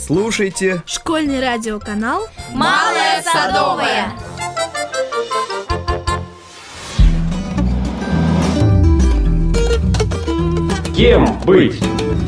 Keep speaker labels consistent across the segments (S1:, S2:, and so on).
S1: слушайте
S2: школьный радиоканал
S3: «Малая Садовая».
S4: Кем быть?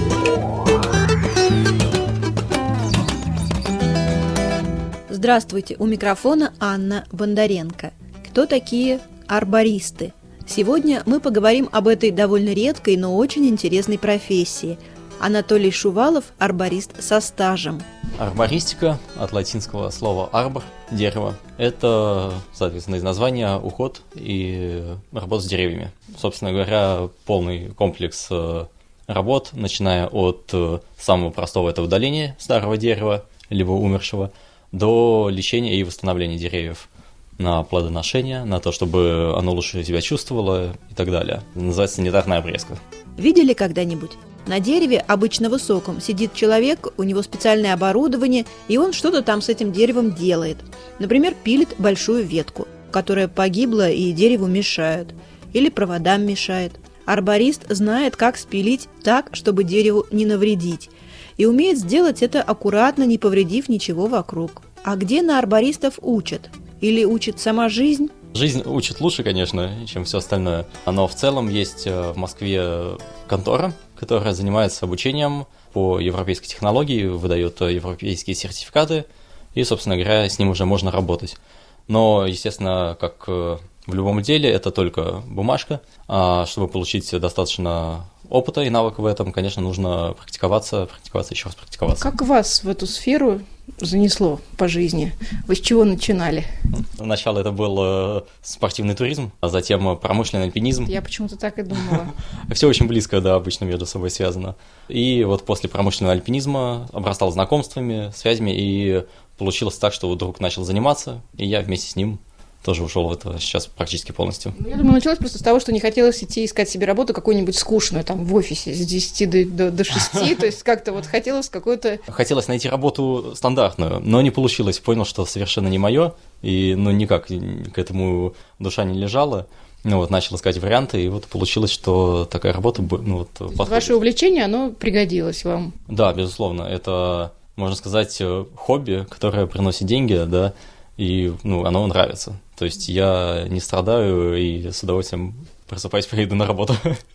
S5: Здравствуйте, у микрофона Анна Бондаренко. Кто такие арбористы? Сегодня мы поговорим об этой довольно редкой, но очень интересной профессии. Анатолий Шувалов – арборист со стажем.
S6: Арбористика от латинского слова «арбор» – дерево. Это, соответственно, из названия уход и работа с деревьями. Собственно говоря, полный комплекс работ, начиная от самого простого – это удаления старого дерева, либо умершего, до лечения и восстановления деревьев, на плодоношение, на то, чтобы оно лучше себя чувствовало и так далее. Называется санитарная обрезка.
S5: Видели когда-нибудь? На дереве, обычно высоком, сидит человек, у него специальное оборудование, и он что-то там с этим деревом делает. Например, пилит большую ветку, которая погибла и дереву мешает, или проводам мешает. Арборист знает, как спилить так, чтобы дереву не навредить, и умеет сделать это аккуратно, не повредив ничего вокруг. А где на арбористов учат? Или учит сама жизнь?
S6: Жизнь учит лучше, конечно, чем все остальное. Но в целом есть в Москве контора, которая занимается обучением по европейской технологии, выдает европейские сертификаты, и, собственно говоря, с ним уже можно работать. Но, естественно, как в любом деле, это только бумажка. А чтобы получить достаточно опыта и навыка в этом, конечно, нужно практиковаться, еще раз практиковаться.
S5: Как вас в эту сферу занесло по жизни? Вы с чего начинали?
S6: Сначала это был спортивный туризм, а затем промышленный альпинизм.
S5: Я почему-то так и думала.
S6: Все очень близко, да, обычно между собой связано. И вот после промышленного альпинизма обрастал знакомствами, связями, и получилось так, что друг начал заниматься, и я вместе с ним тоже ушел в это сейчас практически полностью.
S5: Я думаю, началось просто с того, что не хотелось идти искать себе работу какую-нибудь скучную, там, в офисе с 10 до 6, то есть как-то вот хотелось какой-то...
S6: Хотелось найти работу стандартную, но не получилось, понял, что совершенно не мое, и никак к этому душа не лежала. Начал искать варианты, и вот получилось, что такая работа подходит.
S5: Ваше увлечение, оно пригодилось вам?
S6: Да, безусловно, это, можно сказать, хобби, которое приносит деньги, да, и оно нравится. То есть я не страдаю и с удовольствием просыпаюсь, приеду на работу.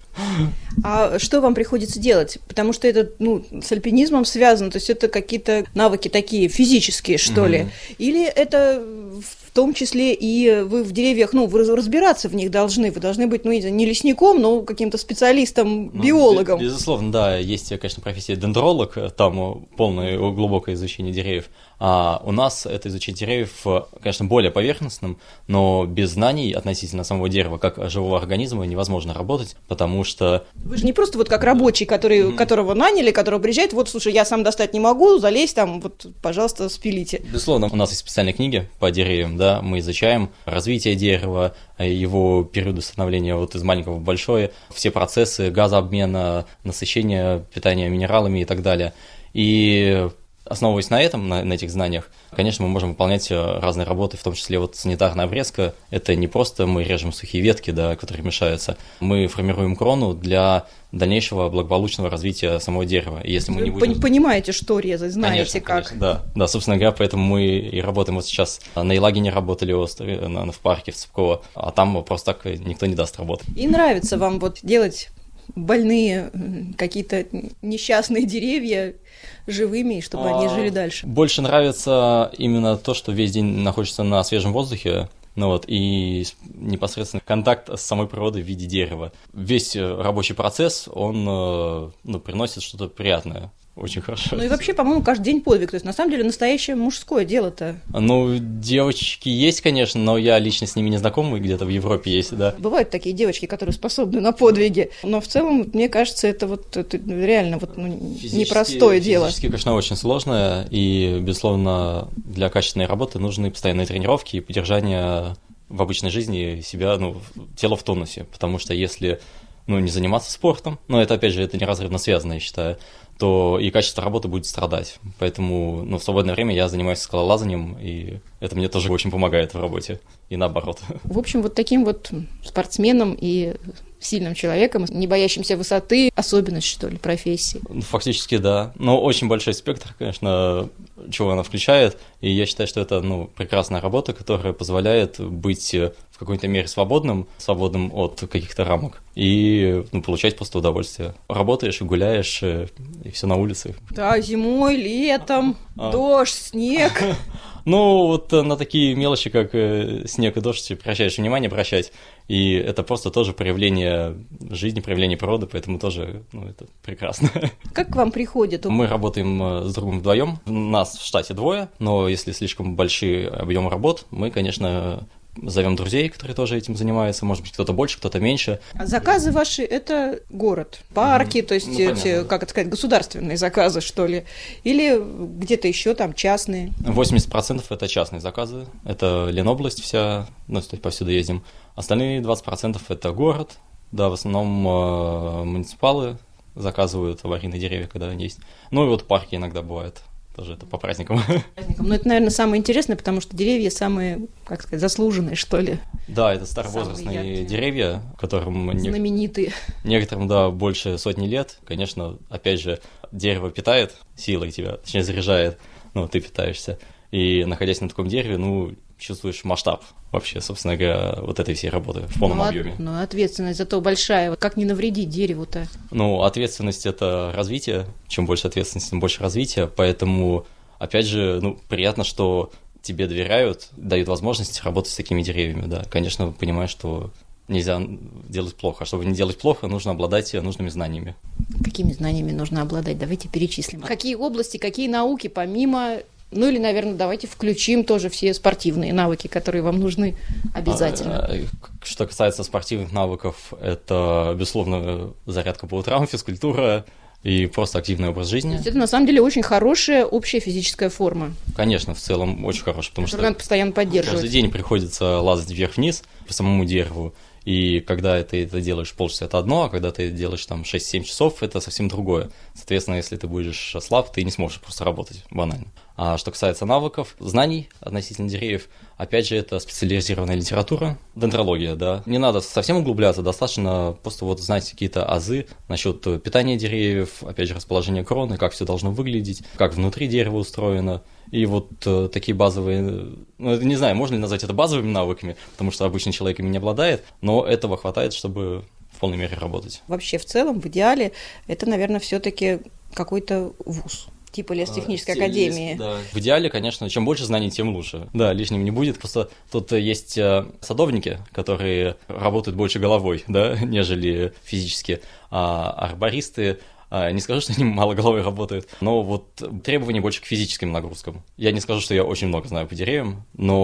S5: А что вам приходится делать? Потому что это с альпинизмом связано, то есть это какие-то навыки такие физические, что ли? Или это в том числе и вы в деревьях, вы разбираться в них должны, вы должны быть, не лесником, но каким-то специалистом, биологом.
S6: Безусловно, да, есть, конечно, профессия дендролог, там полное глубокое изучение деревьев. А у нас это изучение деревьев, конечно, более поверхностным, но без знаний относительно самого дерева, как живого организма, невозможно работать, потому что...
S5: Вы же не просто как рабочий, которого наняли, которого приезжает, слушай, я сам достать не могу, залезь там, пожалуйста, спилите.
S6: Безусловно, у нас есть специальные книги по деревьям, да, мы изучаем развитие дерева, его периоды становления из маленького в большое, все процессы газообмена, насыщения питания минералами и так далее. И основываясь на этом, на этих знаниях, конечно, мы можем выполнять разные работы, в том числе санитарная обрезка. Это не просто мы режем сухие ветки, да, которые мешаются. Мы формируем крону для дальнейшего благополучного развития самого дерева. И если мы не будем...
S5: понимаете, что резать, знаете, как.
S6: Конечно, да, собственно говоря, поэтому мы и работаем сейчас. На Елагине работали в парке в Цыпково, а там просто так никто не даст работы.
S5: И нравится вам делать больные какие-то несчастные деревья живыми, чтобы они жили дальше?
S6: Больше нравится именно то, что весь день находишься на свежем воздухе, и непосредственно контакт с самой природой в виде дерева. Весь рабочий процесс, он приносит что-то приятное. Очень хорошо.
S5: И вообще, по-моему, каждый день подвиг. То есть, на самом деле, настоящее мужское дело-то.
S6: Девочки есть, конечно, но я лично с ними не знаком, и где-то в Европе есть, да.
S5: Бывают такие девочки, которые способны на подвиги. Но в целом, мне кажется, это реально непростое дело.
S6: Физически, конечно, очень сложное, и, безусловно, для качественной работы нужны постоянные тренировки и поддержание в обычной жизни себя, тела в тонусе. Потому что если не заниматься спортом, но это, опять же, это неразрывно связано, я считаю, то и качество работы будет страдать. Поэтому в свободное время я занимаюсь скалолазанием, и это мне тоже очень помогает в работе, и наоборот.
S5: В общем, таким спортсменом и сильным человеком, не боящимся высоты, особенность, что ли, профессии.
S6: Фактически, да. Но очень большой спектр, конечно, чего она включает. И я считаю, что это прекрасная работа, которая позволяет быть в какой-то мере свободным от каких-то рамок и получать просто удовольствие. Работаешь и гуляешь, и все на улице.
S5: Да, зимой, летом, дождь, снег.
S6: Вот на такие мелочи, как снег и дождь, прекращаешь внимание обращать, и это просто тоже проявление жизни, проявление природы, поэтому тоже, это прекрасно.
S5: Как к вам приходят?
S6: Мы работаем с другом вдвоем, нас в штате 2, но если слишком большие объемы работ, мы, конечно, зовем друзей, которые тоже этим занимаются, может быть, кто-то больше, кто-то меньше. А
S5: заказы ваши – это город, парки, то есть, как это сказать, государственные заказы, что ли, или где-то еще там частные?
S6: 80% это частные заказы, это Ленобласть вся, то есть повсюду ездим. Остальные 20% это город, да, в основном муниципалы заказывают аварийные деревья, когда они есть. И вот парки иногда бывают. Тоже это по праздникам. Но
S5: это, наверное, самое интересное, потому что деревья самые, как сказать, заслуженные, что ли.
S6: Да, это старовозрастные деревья, которым...
S5: Знаменитые.
S6: Некоторым, да, больше сотни лет. Конечно, опять же, дерево питает силой тебя, точнее, заряжает, ты питаешься. И, находясь на таком дереве, чувствуешь масштаб вообще, собственно говоря, вот этой всей работы в полном объеме.
S5: Ответственность зато большая. Как не навредить дереву-то?
S6: Ответственность – это развитие. Чем больше ответственности, тем больше развития. Поэтому, опять же, приятно, что тебе доверяют, дают возможность работать с такими деревьями. Да. Конечно, понимаешь, что нельзя делать плохо. А чтобы не делать плохо, нужно обладать нужными знаниями.
S5: Какими знаниями нужно обладать? Давайте перечислим. Какие области, какие науки, помимо... или, наверное, давайте включим тоже все спортивные навыки, которые вам нужны обязательно.
S6: Что касается спортивных навыков, это, безусловно, зарядка по утрам, физкультура и просто активный образ жизни.
S5: То есть это, на самом деле, очень хорошая общая физическая форма.
S6: Конечно, в целом очень хорошая, потому что
S5: надо постоянно поддерживать.
S6: Каждый день приходится лазать вверх-вниз по самому дереву. И когда ты это делаешь полчаса, это одно, а когда ты делаешь там 6-7 часов, это совсем другое. Соответственно, если ты будешь слаб, ты не сможешь просто работать банально. А что касается навыков, знаний относительно деревьев, опять же, это специализированная литература, дендрология, да. Не надо совсем углубляться, достаточно просто знать какие-то азы насчет питания деревьев, опять же, расположения кроны, как все должно выглядеть, как внутри дерева устроено. И такие базовые, не знаю, можно ли назвать это базовыми навыками, потому что обычный человек ими не обладает, но этого хватает, чтобы в полной мере работать.
S5: Вообще, в целом, в идеале, это, наверное, все-таки какой-то вуз. Типа лесотехнической академии.
S6: Да. В идеале, конечно, чем больше знаний, тем лучше. Да, лишним не будет. Просто тут есть садовники, которые работают больше головой, да, нежели физически, а арбористы. Не скажу, что они мало головой работают, но требования больше к физическим нагрузкам. Я не скажу, что я очень много знаю по деревьям,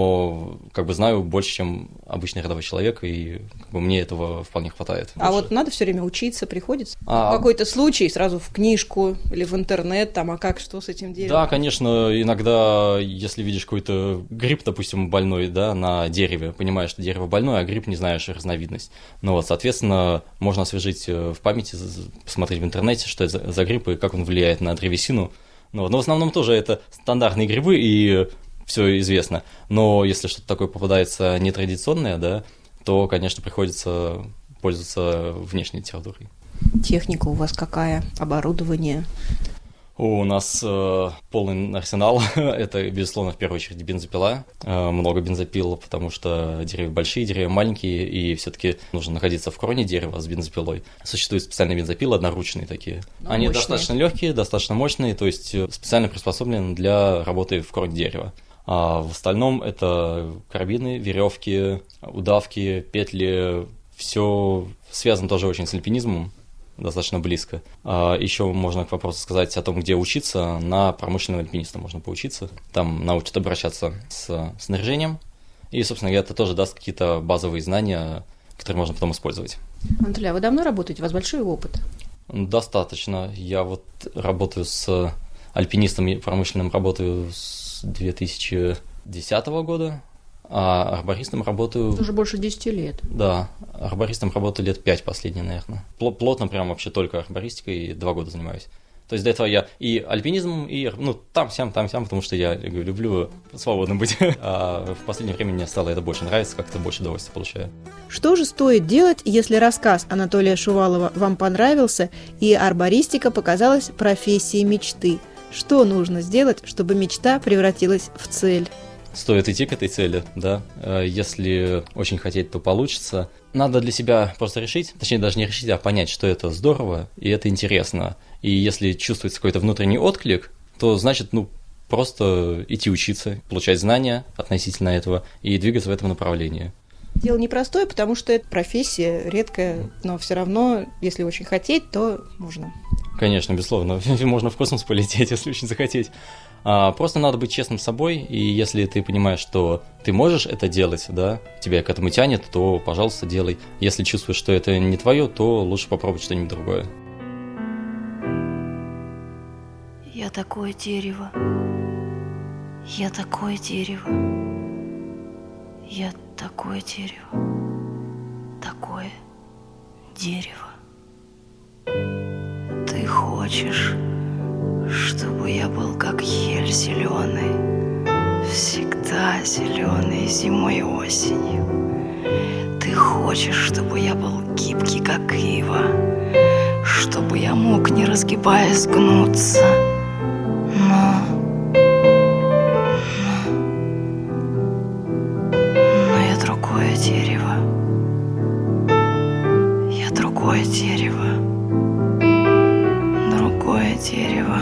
S6: но знаю больше, чем обычный рядовой человек, и мне этого вполне хватает.
S5: А надо все время учиться, приходится? Какой-то случай сразу в книжку или в интернет, что с этим деревом?
S6: Да, конечно, иногда, если видишь какой-то гриб, допустим, больной, да, на дереве, понимаешь, что дерево больное, а гриб не знаешь разновидность. Соответственно, можно освежить в памяти, посмотреть в интернете, что это за гриб и как он влияет на древесину. Но в основном тоже это стандартные грибы, и все известно. Но если что-то такое попадается нетрадиционное, да, то, конечно, приходится пользоваться внешней литературой.
S5: Техника у вас какая? Оборудование?
S6: У нас полный арсенал. Это, безусловно, в первую очередь бензопила. Много бензопил, потому что деревья большие, деревья маленькие, и все-таки нужно находиться в кроне дерева с бензопилой. Существуют специальные бензопилы, одноручные такие. Они мощные. Достаточно легкие, достаточно мощные, то есть специально приспособлены для работы в кроне дерева. А в остальном это карабины, веревки, удавки, петли. Все связано тоже очень с альпинизмом. Достаточно близко. Еще можно к вопросу сказать о том, где учиться. На промышленного альпиниста можно поучиться. Там научат обращаться с снаряжением. И, собственно говоря, это тоже даст какие-то базовые знания, которые можно потом использовать.
S5: Анатолий, а вы давно работаете? У вас большой опыт?
S6: Достаточно. Я работаю с альпинистом промышленным, работаю с 2010 года. А арбористом работаю...
S5: Уже больше 10 лет.
S6: Да, арбористом работаю лет 5 последние, наверное. Плотно прям вообще только арбористикой, 2 года занимаюсь. То есть до этого я и альпинизм, и там-сям, потому что я люблю свободно быть. А в последнее время мне стало это больше нравиться, как-то больше удовольствия получаю.
S5: Что же стоит делать, если рассказ Анатолия Шувалова вам понравился и арбористика показалась профессией мечты? Что нужно сделать, чтобы мечта превратилась в цель?
S6: Стоит идти к этой цели, да. Если очень хотеть, то получится. Надо для себя просто решить, точнее даже не решить, а понять, что это здорово и это интересно. И если чувствуется какой-то внутренний отклик, то значит, просто идти учиться, получать знания относительно этого и двигаться в этом направлении.
S5: Дело непростое, потому что это профессия редкая, но все равно, если очень хотеть, то можно.
S6: Конечно, безусловно. Можно в космос полететь, если очень захотеть. Просто надо быть честным с собой, и если ты понимаешь, что ты можешь это делать, да, тебя к этому тянет, то, пожалуйста, делай. Если чувствуешь, что это не твое, то лучше попробовать что-нибудь другое.
S3: Я такое дерево. Я такое дерево. Я такое дерево. Такое дерево. Ты хочешь, чтобы я был как ель зеленый, всегда зеленый зимой и осенью. Ты хочешь, чтобы я был гибкий, как ива, чтобы я мог, не разгибаясь, гнуться. Но я другое дерево. Я другое дерево. Другое дерево.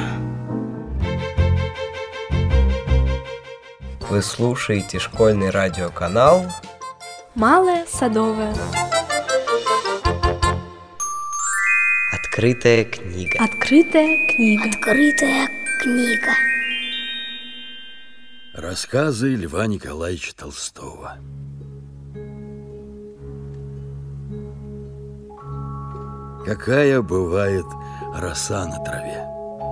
S1: Вы слушаете школьный радиоканал
S2: Малая Садовая.
S1: «Открытая книга».
S2: Открытая книга.
S3: Открытая книга.
S7: Рассказы Льва Николаевича Толстого. Какая бывает роса на траве.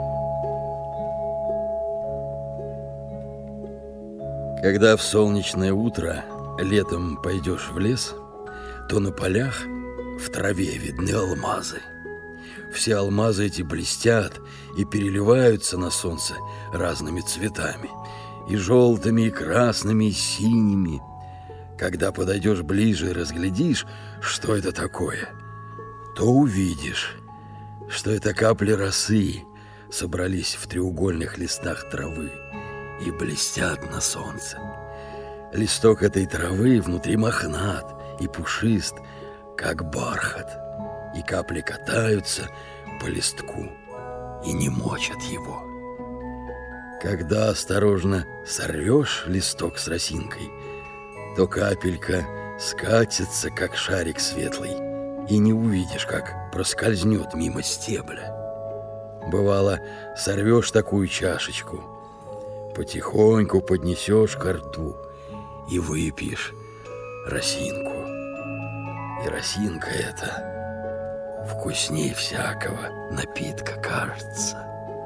S7: Когда в солнечное утро летом пойдешь в лес, то на полях в траве видны алмазы. Все алмазы эти блестят и переливаются на солнце разными цветами, и желтыми, и красными, и синими. Когда подойдешь ближе и разглядишь, что это такое, то увидишь, что это капли росы собрались в треугольных листах травы и блестят на солнце. Листок этой травы внутри мохнат и пушист, как бархат, и капли катаются по листку и не мочат его. Когда осторожно сорвешь листок с росинкой, то капелька скатится, как шарик светлый, и не увидишь, как проскользнет мимо стебля. Бывало, сорвешь такую чашечку, потихоньку поднесешь ко рту и выпьешь росинку. И росинка эта вкусней всякого напитка кажется.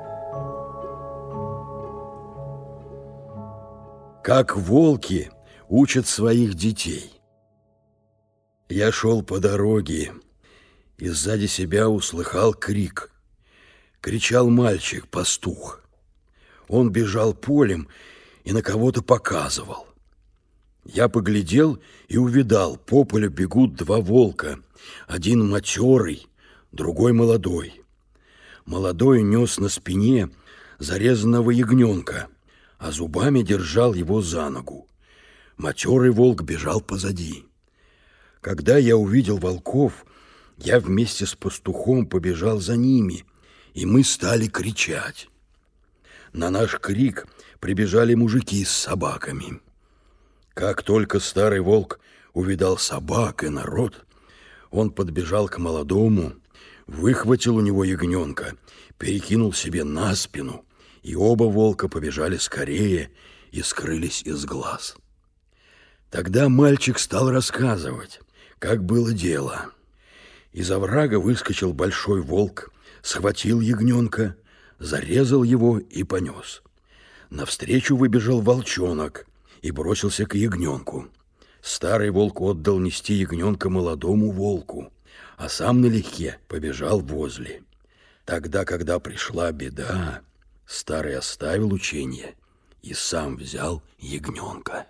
S7: Как волки учат своих детей. Я шел по дороге и сзади себя услыхал крик. Кричал мальчик-пастух. Он бежал полем и на кого-то показывал. Я поглядел и увидал, по полю бегут два волка. Один матерый, другой молодой. Молодой нес на спине зарезанного ягненка, а зубами держал его за ногу. Матерый волк бежал позади. Когда я увидел волков, я вместе с пастухом побежал за ними, и мы стали кричать. На наш крик прибежали мужики с собаками. Как только старый волк увидал собак и народ, он подбежал к молодому, выхватил у него ягненка, перекинул себе на спину, и оба волка побежали скорее и скрылись из глаз. Тогда мальчик стал рассказывать, как было дело. Из оврага выскочил большой волк, схватил ягненка, зарезал его и понес. Навстречу выбежал волчонок и бросился к ягненку. Старый волк отдал нести ягненка молодому волку, а сам налегке побежал возле. Тогда, когда пришла беда, старый оставил учение и сам взял ягненка.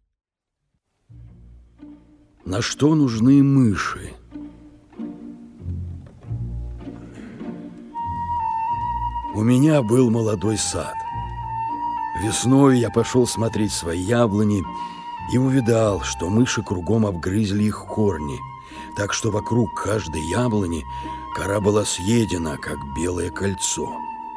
S7: На что нужны мыши? У меня был молодой сад. Весной я пошел смотреть свои яблони и увидал, что мыши кругом обгрызли их корни, так что вокруг каждой яблони кора была съедена, как белое кольцо.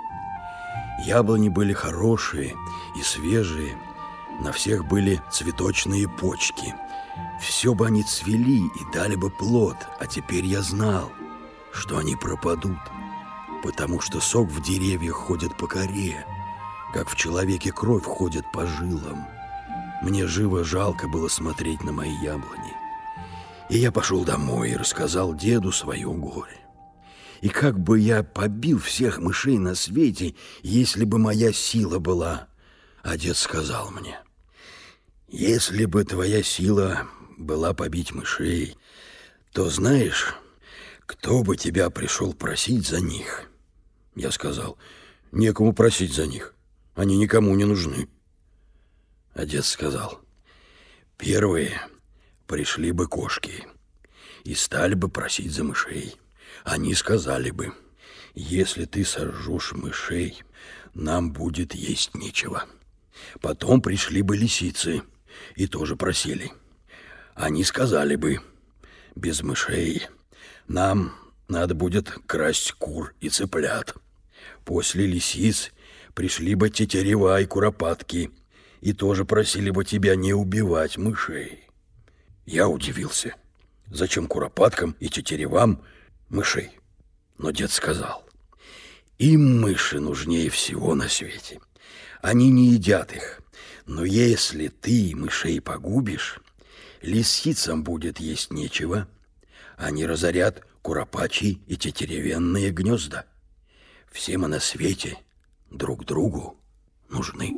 S7: Яблони были хорошие и свежие, на всех были цветочные почки. Все бы они цвели и дали бы плод, а теперь я знал, что они пропадут, потому что сок в деревьях ходит по коре, как в человеке кровь ходит по жилам. Мне живо жалко было смотреть на мои яблони. И я пошел домой и рассказал деду свое горе. И как бы я побил всех мышей на свете, если бы моя сила была. А дед сказал мне: если бы твоя сила была побить мышей, то знаешь, кто бы тебя пришел просить за них? Я сказал: некому просить за них, они никому не нужны. А дед сказал: первые пришли бы кошки и стали бы просить за мышей. Они сказали бы: если ты сожжешь мышей, нам будет есть нечего. Потом пришли бы лисицы и тоже просили. Они сказали бы: без мышей нам надо будет красть кур и цыплят. После лисиц пришли бы тетерева и куропатки и тоже просили бы тебя не убивать мышей. Я удивился, зачем куропаткам и тетеревам мышей? Но дед сказал: им мыши нужнее всего на свете. Они не едят их, но если ты мышей погубишь, лисицам будет есть нечего. Они разорят куропачьи и тетеревенные гнезда. Все мы на свете друг другу нужны.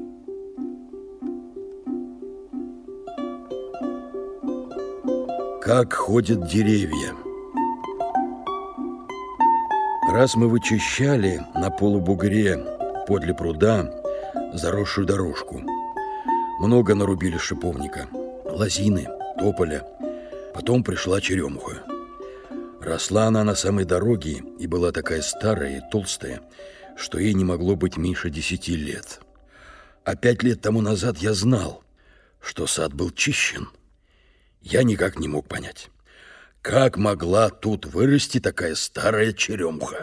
S7: Как ходят деревья. Раз мы вычищали на полубугре подле пруда заросшую дорожку. Много нарубили шиповника, лозины, тополя. Потом пришла черемуха. Росла она на самой дороге и была такая старая и толстая, что ей не могло быть меньше 10 лет. А 5 лет тому назад я знал, что сад был чищен. Я никак не мог понять, как могла тут вырасти такая старая черемуха.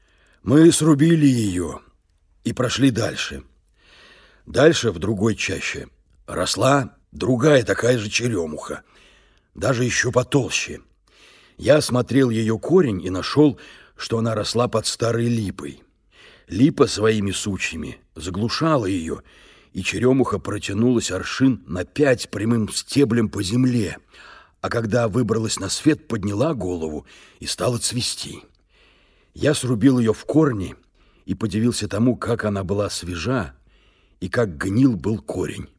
S7: Мы срубили ее и прошли дальше. Дальше, в другой чаще, росла другая такая же черемуха, даже еще потолще. Я осмотрел ее корень и нашел, что она росла под старой липой. Липа своими сучьями заглушала ее, и черемуха протянулась аршин на 5 прямым стеблем по земле, а когда выбралась на свет, подняла голову и стала цвести. Я срубил ее в корни и подивился тому, как она была свежа и как гнил был корень.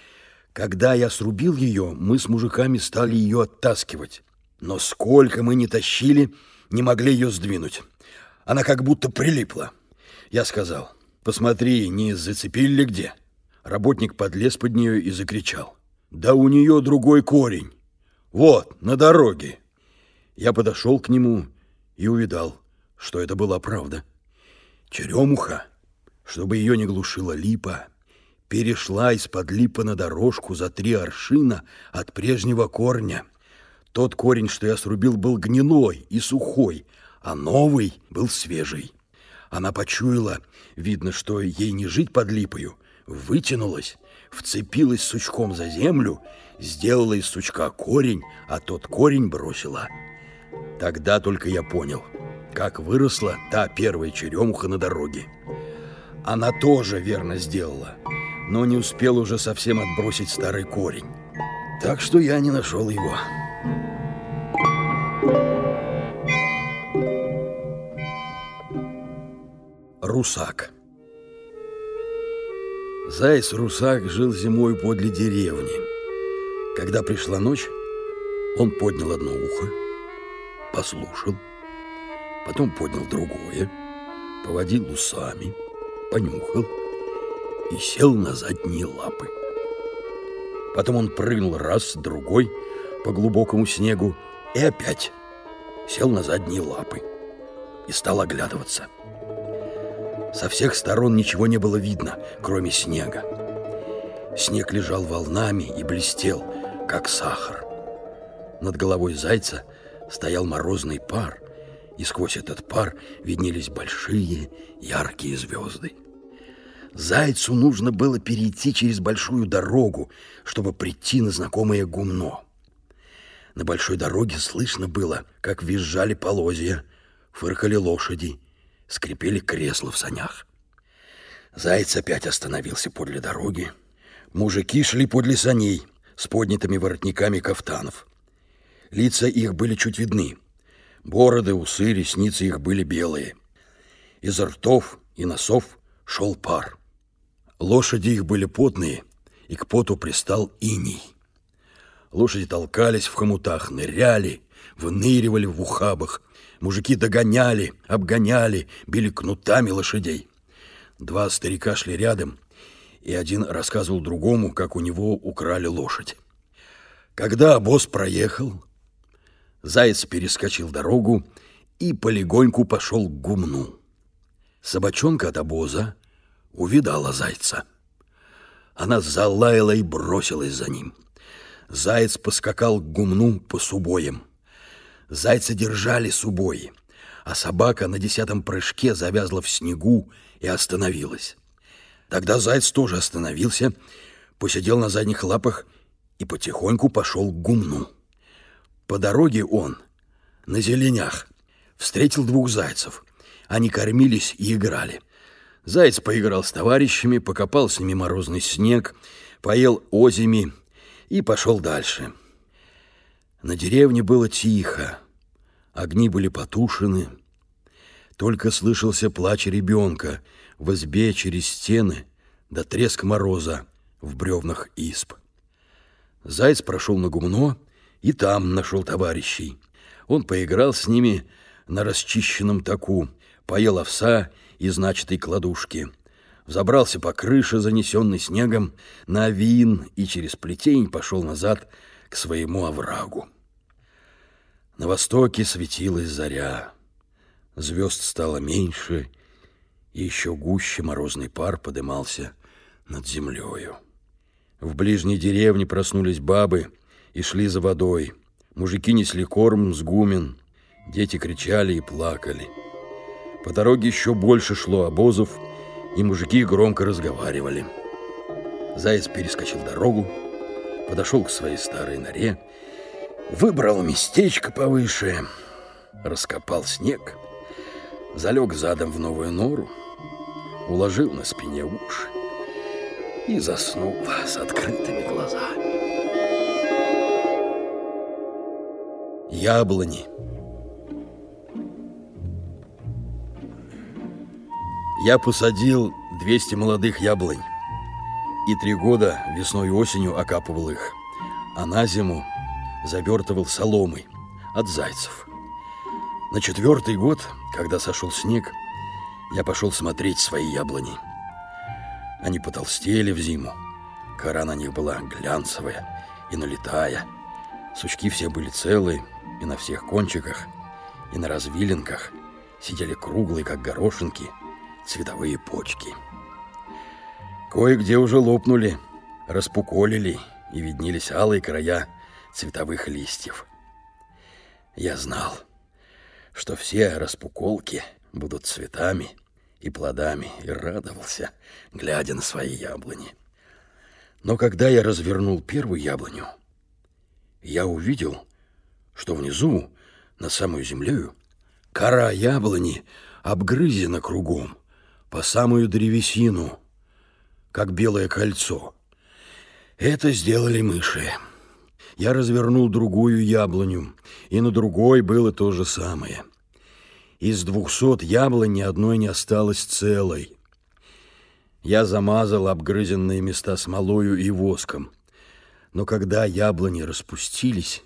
S7: Когда я срубил ее, мы с мужиками стали ее оттаскивать, но сколько мы ни тащили, не могли ее сдвинуть. Она как будто прилипла. Я сказал: посмотри, не зацепили ли где? Работник подлез под нее и закричал: да у нее другой корень. Вот, на дороге. Я подошел к нему и увидал, что это была правда. Черемуха, чтобы ее не глушила липа, перешла из-под липы на дорожку за 3 аршина от прежнего корня. Тот корень, что я срубил, был гнилой и сухой, а новый был свежий. Она почуяла, видно, что ей не жить под липою, вытянулась, вцепилась сучком за землю, сделала из сучка корень, а тот корень бросила. Тогда только я понял, как выросла та первая черемуха на дороге. Она тоже верно сделала, но не успела уже совсем отбросить старый корень. Так что я не нашел его. Русак. Заяц-русак жил зимой подле деревни. Когда пришла ночь, он поднял одно ухо, послушал, потом поднял другое, поводил усами, понюхал и сел на задние лапы. Потом он прыгнул раз, другой по глубокому снегу и опять сел на задние лапы и стал оглядываться. Со всех сторон ничего не было видно, кроме снега. Снег лежал волнами и блестел, как сахар. Над головой зайца стоял морозный пар, и сквозь этот пар виднелись большие яркие звезды. Зайцу нужно было перейти через большую дорогу, чтобы прийти на знакомое гумно. На большой дороге слышно было, как визжали полозья, фыркали лошади, скрипели кресла в санях. Заяц опять остановился подле дороги. Мужики шли подле саней с поднятыми воротниками кафтанов. Лица их были чуть видны. Бороды, усы, ресницы их были белые. Из ртов и носов шел пар. Лошади их были потные, и к поту пристал иней. Лошади толкались в хомутах, ныряли, выныривали в ухабах. Мужики догоняли, обгоняли, били кнутами лошадей. Два старика шли рядом, и один рассказывал другому, как у него украли лошадь. Когда обоз проехал, заяц перескочил дорогу и полегоньку пошел к гумну. Собачонка от обоза увидала зайца. Она залаяла и бросилась за ним. Заяц поскакал к гумну по субоям. Зайца держали субои, а собака на 10-м прыжке завязла в снегу и остановилась. Тогда заяц тоже остановился, посидел на задних лапах и потихоньку пошел к гумну. По дороге он, на зеленях, встретил двух зайцев. Они кормились и играли. Заяц поиграл с товарищами, покопал с ними морозный снег, поел озими и пошел дальше. На деревне было тихо, огни были потушены, только слышался плач ребенка в избе через стены да треск мороза в бревнах изб. Заяц прошел на гумно и там нашел товарищей. Он поиграл с ними на расчищенном таку, поел овса из начатой кладушки, взобрался по крыше, занесенной снегом, на вин и через плетень пошел назад к своему оврагу. На востоке светилась заря, звезд стало меньше, и еще гуще морозный пар подымался над землею. В ближней деревне проснулись бабы и шли за водой. Мужики несли корм с гумен, дети кричали и плакали. По дороге еще больше шло обозов, и мужики громко разговаривали. Заяц перескочил дорогу, подошел к своей старой норе, выбрал местечко повыше, раскопал снег, залег задом в новую нору, уложил на спине уши и заснул с открытыми глазами. Яблони. Я посадил 200 молодых яблонь и 3 года весной и осенью окапывал их, а на зиму завертывал соломой от зайцев. На 4-й год, когда сошел снег, я пошел смотреть свои яблони. Они потолстели в зиму, кора на них была глянцевая и налитая, сучки все были целые, и на всех кончиках, и на развилинках сидели круглые, как горошинки, цветовые почки. Кое-где уже лопнули, распуколили, и виднелись алые края цветовых листьев. Я знал, что все распуколки будут цветами и плодами, и радовался, глядя на свои яблони. Но когда я развернул первую яблоню, я увидел, что внизу, над самой землею, кора яблони обгрызена кругом, по самую древесину, как белое кольцо. Это сделали мыши. Я развернул другую яблоню, и на другой было то же самое. Из 200 яблонь ни одной не осталось целой. Я замазал обгрызенные места смолою и воском, но когда яблони распустились,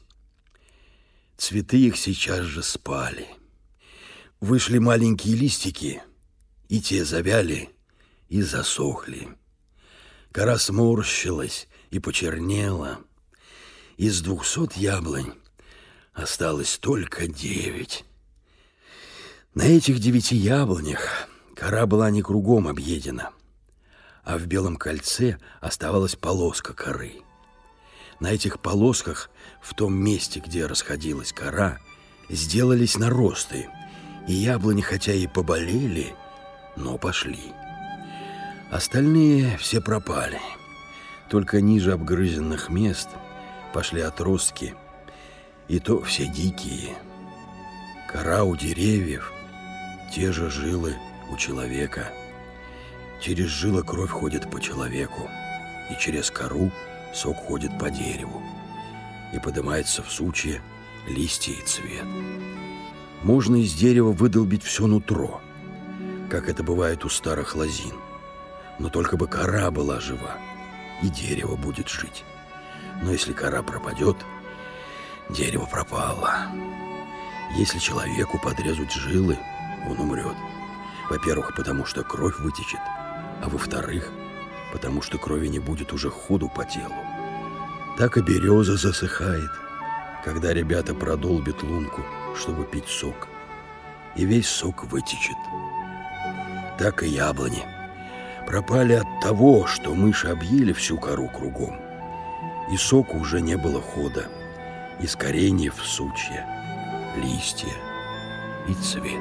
S7: цветы их сейчас же спали. Вышли маленькие листики, и те завяли и засохли. Кора сморщилась и почернела. Из 200 яблонь осталось только 9. На этих 9 яблонях кора была не кругом объедена, а в белом кольце оставалась полоска коры. На этих полосках, в том месте, где расходилась кора, сделались наросты, и яблони, хотя и поболели, но пошли. Остальные все пропали. Только ниже обгрызенных мест пошли отростки, и то все дикие. Кора у деревьев, те же жилы у человека. Через жилы кровь ходит по человеку, и через кору сок ходит по дереву, и поднимается в сучье, листья и цвет. Можно из дерева выдолбить все нутро, как это бывает у старых лозин. Но только бы кора была жива, и дерево будет жить. Но если кора пропадет, дерево пропало. Если человеку подрезать жилы, он умрет. Во-первых, потому что кровь вытечет, а во-вторых, потому что крови не будет уже ходу по телу. Так и береза засыхает, когда ребята продолбят лунку, чтобы пить сок, и весь сок вытечет. Так и яблони пропали от того, что мыши объели всю кору кругом, и соку уже не было хода, из кореньев сучья, листья и цвет.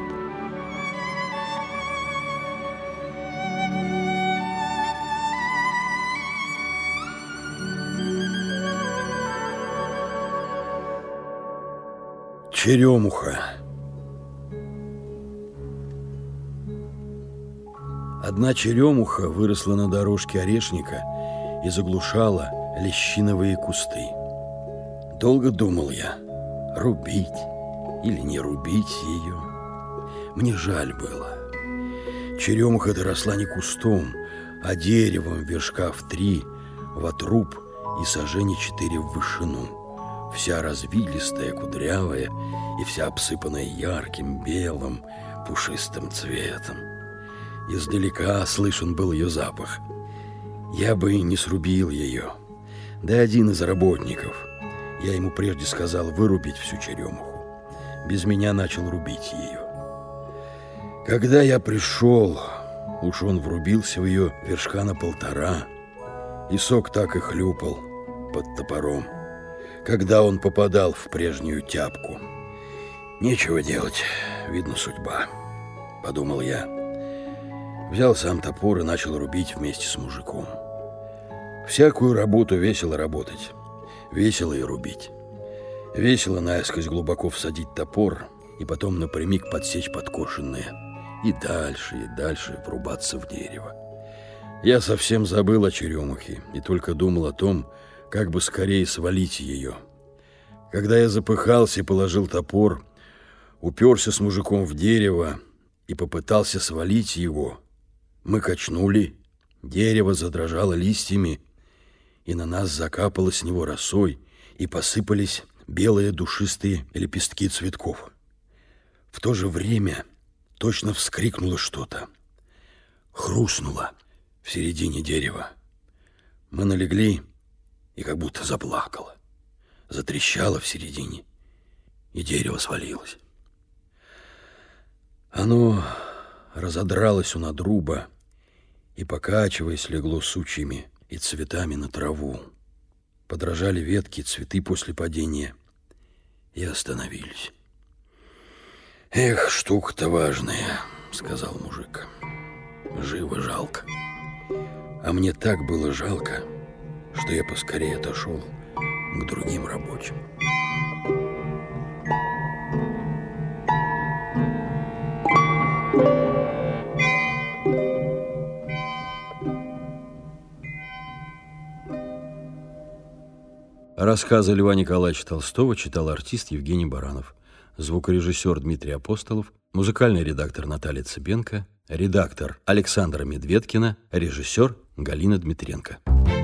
S7: Черемуха. Одна черемуха выросла на дорожке орешника и заглушала лещиновые кусты. Долго думал я, рубить или не рубить ее. Мне жаль было. Черемуха-то росла не кустом, а деревом вершка в 3 в отруб и сажени 4 в вышину. Вся развилистая, кудрявая и вся обсыпанная ярким, белым, пушистым цветом. Издалека слышен был ее запах. Я бы и не срубил ее. Да один из работников, я ему прежде сказал вырубить всю черемуху, без меня начал рубить ее. Когда я пришел, уж он врубился в ее вершка на 1,5, и сок так и хлюпал под топором, когда он попадал в прежнюю тяпку. Нечего делать, видно, судьба, подумал я. Взял сам топор и начал рубить вместе с мужиком. Всякую работу весело работать, весело и рубить. Весело наискось глубоко всадить топор и потом напрямик подсечь подкошенное, и дальше врубаться в дерево. Я совсем забыл о черемухе и только думал о том, как бы скорее свалить ее. Когда я запыхался и положил топор, уперся с мужиком в дерево и попытался свалить его, мы качнули, дерево задрожало листьями, и на нас закапало с него росой, и посыпались белые душистые лепестки цветков. В то же время точно вскрикнуло что-то, хрустнуло в середине дерева. Мы налегли, и как будто заплакало, затрещало в середине, и дерево свалилось. Оно разодралось у надруба и, покачиваясь, легло сучьями и цветами на траву. Подражали ветки и цветы после падения и остановились. «Эх, штука-то важная», — сказал мужик. «Живо жалко. А мне так было жалко, что я поскорее отошел к другим рабочим». Рассказы Льва Николаевича Толстого читал артист Евгений Баранов, звукорежиссер Дмитрий Апостолов, музыкальный редактор Наталья Цыбенко, редактор Александра Медведкина, режиссер Галина Дмитренко.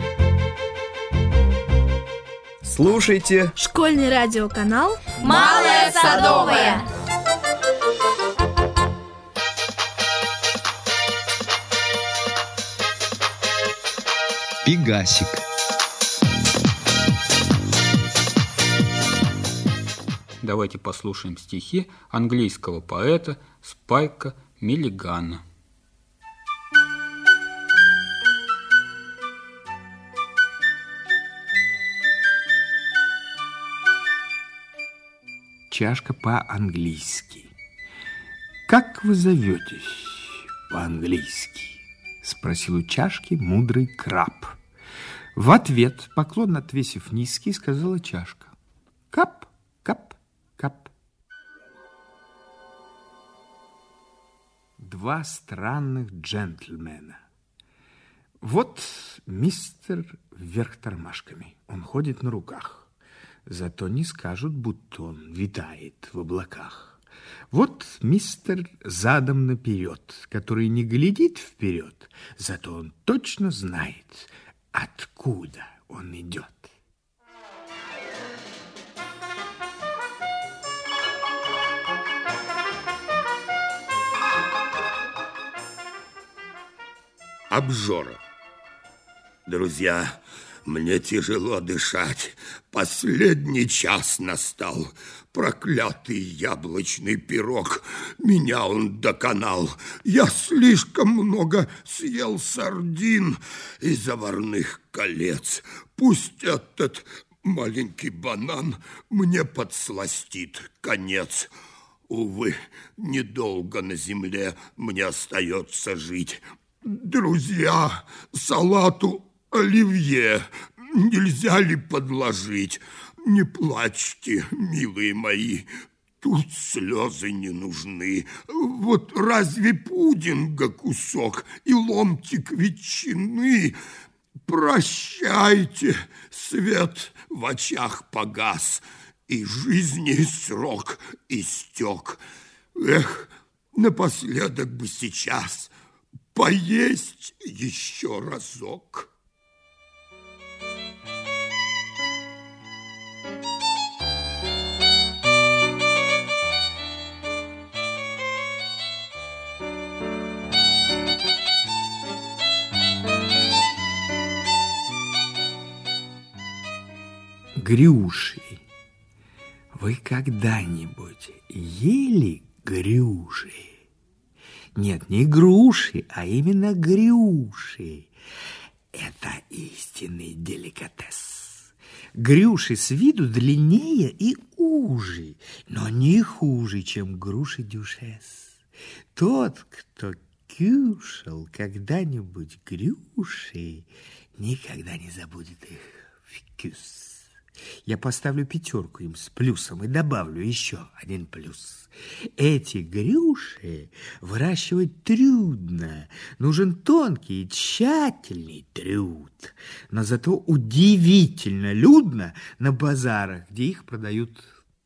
S1: Слушайте
S2: Школьный радиоканал
S8: Малая Садовая.
S1: Пегасик.
S8: Давайте послушаем стихи английского поэта Спайка Миллигана.
S9: Чашка по-английски. «Как вы зоветесь по-английски?» — спросил у чашки мудрый краб. В ответ, поклон отвесив низкий, сказала чашка: «Кап, кап, кап». Два странных джентльмена. Вот мистер вверх тормашками. Он ходит на руках. Зато не скажут, будто он витает в облаках. Вот мистер задом наперед, который не глядит вперед, зато он точно знает, откуда он идет.
S10: Обжора. Друзья, мне тяжело дышать. Последний час настал. Проклятый яблочный пирог. Меня он доконал. Я слишком много съел сардин и заварных колец. Пусть этот маленький банан мне подсластит конец. Увы, недолго на земле мне остается жить. Друзья, салату оливье нельзя ли подложить? Не плачьте, милые мои, тут слезы не нужны. Вот разве пудинга кусок и ломтик ветчины? Прощайте, свет в очах погас, и жизни срок истек. Эх, напоследок бы сейчас поесть еще разок.
S9: Грюши. Вы когда-нибудь ели грюши? Нет, не груши, а именно грюши. Это истинный деликатес. Грюши с виду длиннее и уже, но не хуже, чем груши дюшес. Тот, кто кушал когда-нибудь грюши, никогда не забудет их вкус. Я поставлю 5 им с плюсом и добавлю еще 1 плюс. Эти грюши выращивать трудно. Нужен тонкий и тщательный труд. Но зато удивительно людно на базарах, где их продают.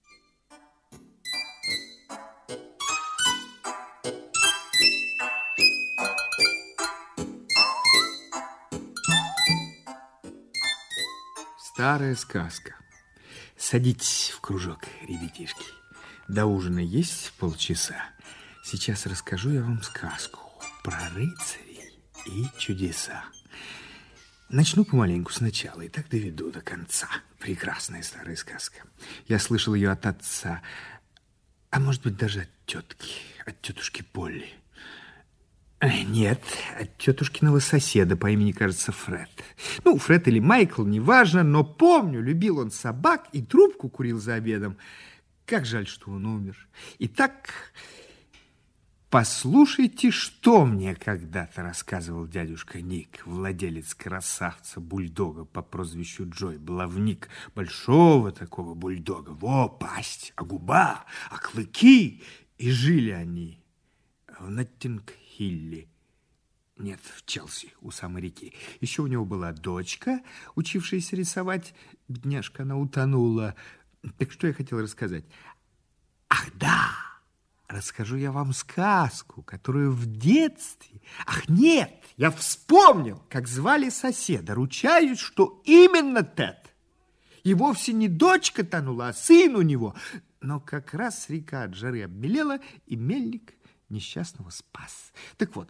S9: Старая сказка. Садитесь в кружок, ребятишки. До ужина есть полчаса. Сейчас расскажу я вам сказку про рыцарей и чудеса. Начну помаленьку сначала и так доведу до конца. Прекрасная старая сказка. Я слышал ее от отца, а может быть даже от тетки, от тетушки Полли. Нет, от тетушкиного соседа по имени, кажется, Фред. Ну, Фред или Майкл, неважно, но помню, любил он собак и трубку курил за обедом. Как жаль, что он умер. Итак, послушайте, что мне когда-то рассказывал дядюшка Ник, владелец красавца-бульдога по прозвищу Джой, баловник большого такого бульдога. Во, пасть, а губа, а клыки. И жили они в Ноттинг-Хилле. Нет, в Челси, у самой реки. Еще у него была дочка, учившаяся рисовать. Бедняжка, она утонула. Так что я хотел рассказать? Ах, да! Расскажу я вам сказку, которую в детстве... Ах, нет! Я вспомнил, как звали соседа. Ручаюсь, что именно Тед. И вовсе не дочка тонула, а сын у него. Но как раз река от жары обмелела, и мельник несчастного спас. Так вот,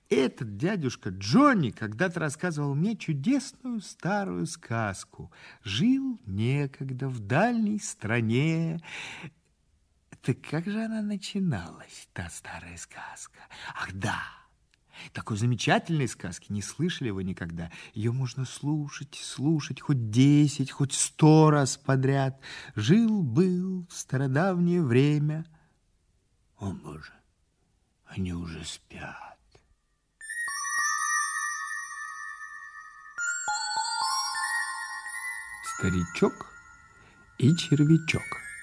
S9: Этот дядюшка Джонни когда-то рассказывал мне чудесную старую сказку. Жил некогда в дальней стране. Так как же она начиналась, та старая сказка? Ах, да! Такой замечательной сказки не слышали вы никогда. Ее можно слушать хоть 10, хоть 100 раз подряд. Жил-был в стародавнее время. О, Боже, они уже спят. Старичок и червячок.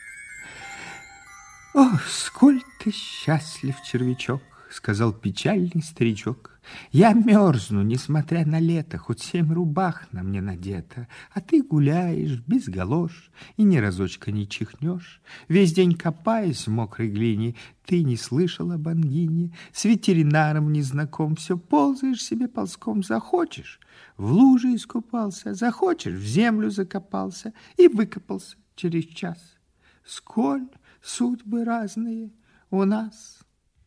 S9: О, сколь ты счастлив, червячок, сказал печальный старичок. Я мерзну, несмотря на лето, хоть 7 рубах на мне надето, а ты гуляешь без галош и ни разочка не чихнешь. Весь день копаясь в мокрой глине, ты не слышал об ангине, с ветеринаром не знаком, все ползаешь себе ползком, захочешь, в луже искупался, захочешь, в землю закопался и выкопался через час. Сколь судьбы разные у нас.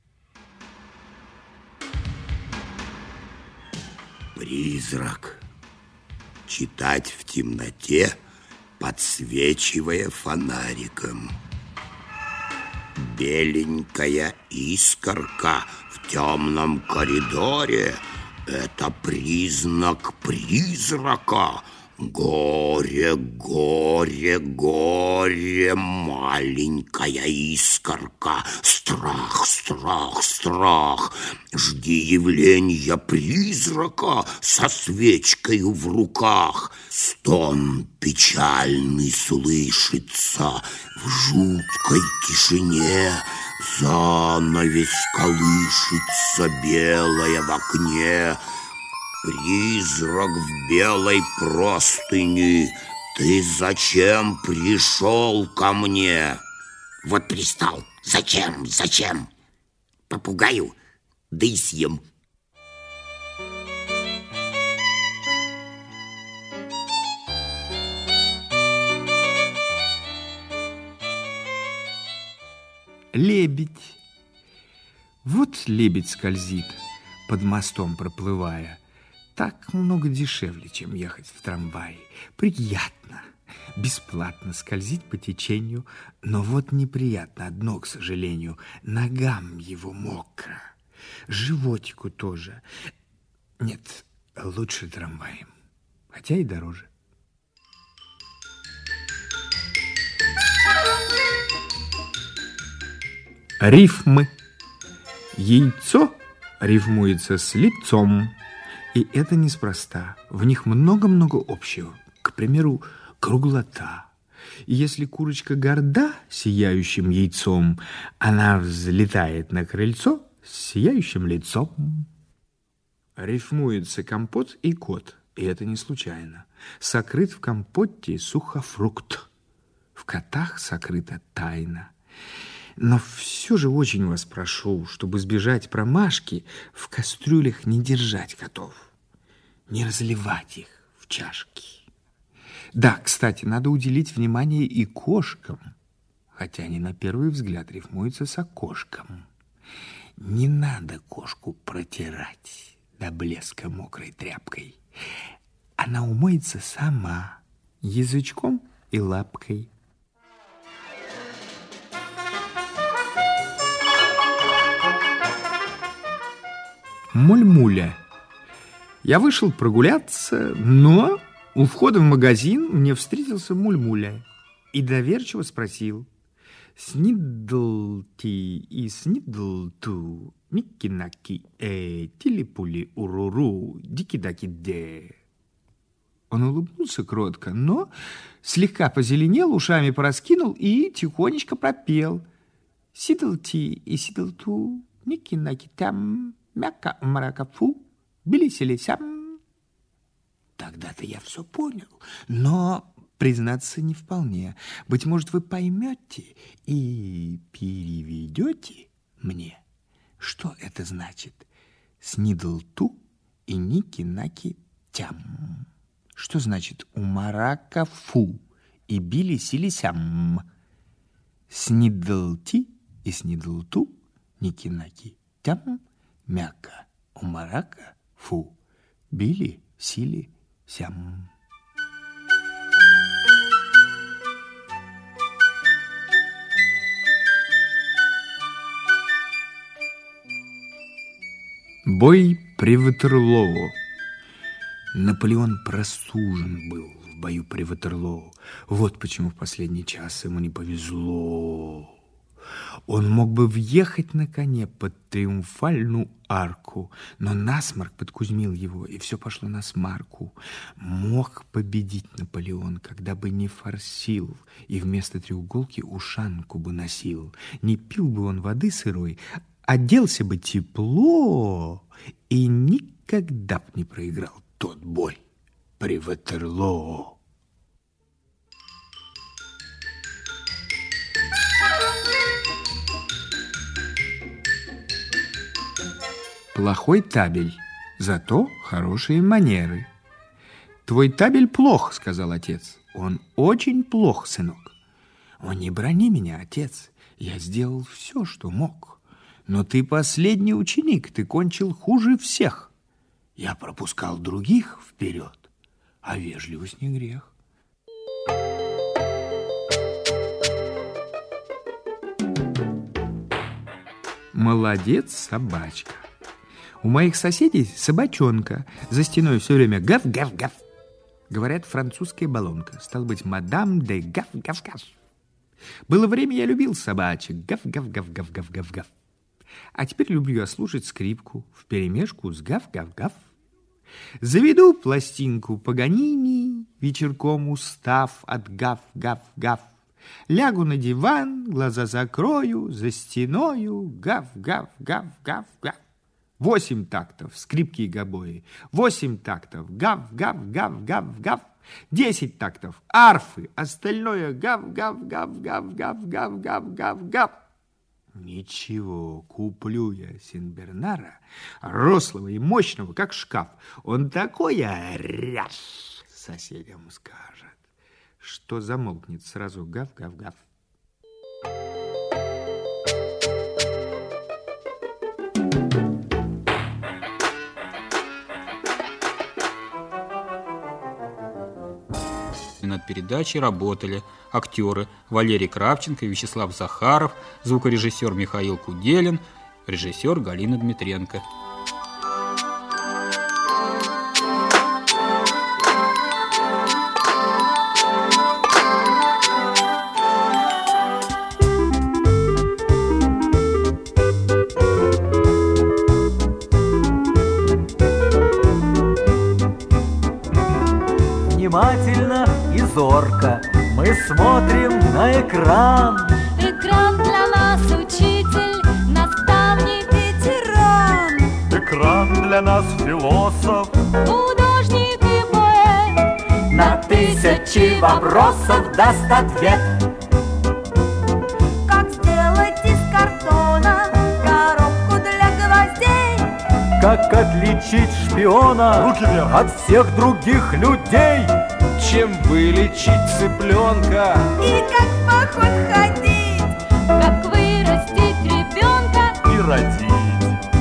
S10: Призрак. Читать в темноте, подсвечивая фонариком. Беленькая искорка в темном коридоре — это признак призрака. Горе, горе, горе, маленькая искорка, страх, страх, страх. Жди явления призрака со свечкою в руках. Стон печальный слышится в жуткой тишине. Занавес колышется белая в окне. Призрак в белой простыни, ты зачем пришел ко мне?
S11: Вот пристал. Зачем? Зачем? Попугаю, да и съем.
S9: Лебедь. Вот лебедь скользит, под мостом проплывая. Так много дешевле, чем ехать в трамвае. Приятно, бесплатно скользить по течению, но вот неприятно одно, к сожалению. Ногам его мокро, животику тоже. Нет, лучше трамваем, хотя и дороже. Рифмы. Яйцо рифмуется с лицом. И это неспроста. В них много-много общего. К примеру, круглота. И если курочка горда сияющим яйцом, она взлетает на крыльцо с сияющим лицом. Рифмуется компот и кот. И это не случайно. Сокрыт в компоте сухофрукт. В котах сокрыта тайна. Но все же очень вас прошу, чтобы избежать промашки, в кастрюлях не держать котов, не разливать их в чашки. Да, кстати, надо уделить внимание и кошкам, хотя они на первый взгляд рифмуются с окошком. Не надо кошку протирать до блеска мокрой тряпкой. Она умоется сама, язычком и лапкой. Мульмуля. Я вышел прогуляться, но у входа в магазин мне встретился Мульмуля и доверчиво спросил: «Снидлти и снидлту, микки-наки, тили-пули, уруру, дики-даки-де». Он улыбнулся кротко, но слегка позеленел, ушами пораскинул и тихонечко пропел: «Сидлти и сидлту, микки-наки-там, мяка-маракафу, били-селесям». Тогда-то я все понял, но, признаться, не вполне. Быть может, вы поймете и переведете мне, что это значит снидл-ту и ники-наки-тям. Что значит умаракафу и били-селесям? Снидл-ти и снидл-ту, ники-наки-тям, мяка, Марака, фу, били, сили, сям. Бой при Ватерлоо. Наполеон простужен был в бою при Ватерлоо. Вот почему в последний час ему не повезло. Он мог бы въехать на коне под Триумфальную арку, но насморк подкузмил его, и все пошло насмарку. Мог победить Наполеон, когда бы не форсил, и вместо треуголки ушанку бы носил. Не пил бы он воды сырой, оделся бы тепло, и никогда б не проиграл тот бой при Ватерлоо. Плохой табель, зато хорошие манеры. Твой табель плох, сказал отец. Он очень плох, сынок. О, не брони меня, отец. Я сделал все, что мог. Но ты последний ученик, ты кончил хуже всех. Я пропускал других вперед, а вежливость не грех. Молодец, собачка. У моих соседей собачонка. За стеной все время гав-гав-гав. Говорят, французская баллонка. Стал быть, мадам де гав-гав-гав. Было время, я любил собачек. Гав-гав-гав-гав-гав-гав-гав. А теперь люблю я слушать скрипку вперемешку с гав-гав-гав. Заведу пластинку Паганини, вечерком устав от гав-гав-гав. Лягу на диван, глаза закрою, за стеною гав-гав-гав-гав-гав. 8 тактов, скрипки и гобои. 8 тактов, гав-гав-гав-гав-гав. 10 тактов, арфы, остальное гав-гав-гав-гав-гав-гав-гав-гав. Ничего, куплю я Сен-Бернара, рослого и мощного, как шкаф. Он такой ряс, соседям скажет, что замолкнет сразу гав-гав-гав.
S8: Над передачей работали актеры Валерий Кравченко и Вячеслав Захаров, звукорежиссер Михаил Куделин, режиссер Галина Дмитренко.
S12: Внимательно и зорко мы смотрим на экран.
S13: Экран для нас учитель, наставник, ветеран.
S12: Экран для нас философ,
S13: художник и поэт.
S12: На тысячи вопросов даст ответ.
S13: Как сделать из картона коробку для гвоздей?
S12: Как отличить шпиона от всех других людей?
S1: Чем вылечить цыпленка?
S13: И как в поход ходить? Как вырастить ребенка?
S12: И родить.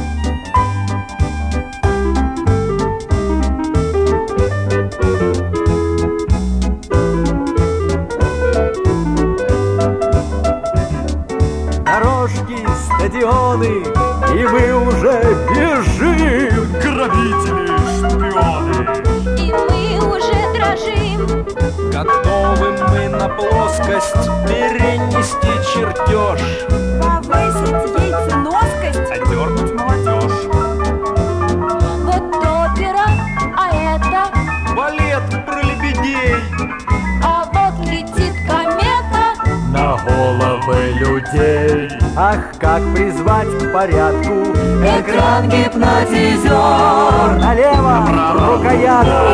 S12: Дорожки, стадионы, и мы уже бежим. Грабители, шпионы.
S13: И мы уже дрожим.
S1: Готовы мы на плоскость перенести чертеж,
S13: Повысить яйценоскость,
S12: одернуть молодежь.
S13: вот опера, а это
S1: балет про лебедей.
S13: а вот летит комета.
S12: На головы людей. Ах, как призвать к порядку экран-гипнотизер. Налево, рукоятку.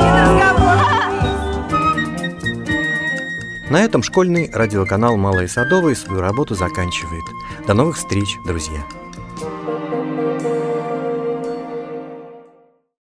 S14: На этом школьный радиоканал «Малые Садовые» свою работу заканчивает. До новых встреч, друзья!